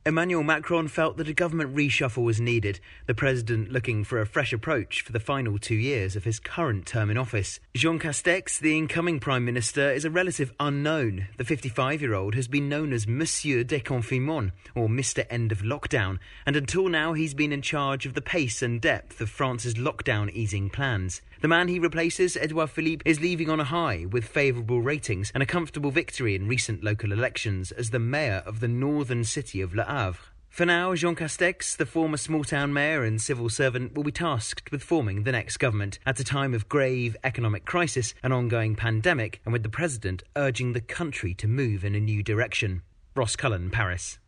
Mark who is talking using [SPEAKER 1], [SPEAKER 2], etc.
[SPEAKER 1] Emmanuel Macron felt that a government reshuffle was needed, the president looking for a fresh approach for the final 2 years of his current term in office. Jean Castex, the incoming Prime Minister, is a relative unknown. The 55-year-old has been known as Monsieur Déconfinement, or Mr. End of Lockdown, and until now he's been in charge of the pace and depth of France's lockdown easing plans. The man he replaces, Edouard Philippe, is leaving on a high with favourable ratings and a comfortable victory in recent local elections as the mayor of the northern city of Le Havre. For now, Jean Castex, the former small-town mayor and civil servant, will be tasked with forming the next government at a time of grave economic crisis, an ongoing pandemic, and with the president urging the country to move in a new direction. Ross Cullen, Paris.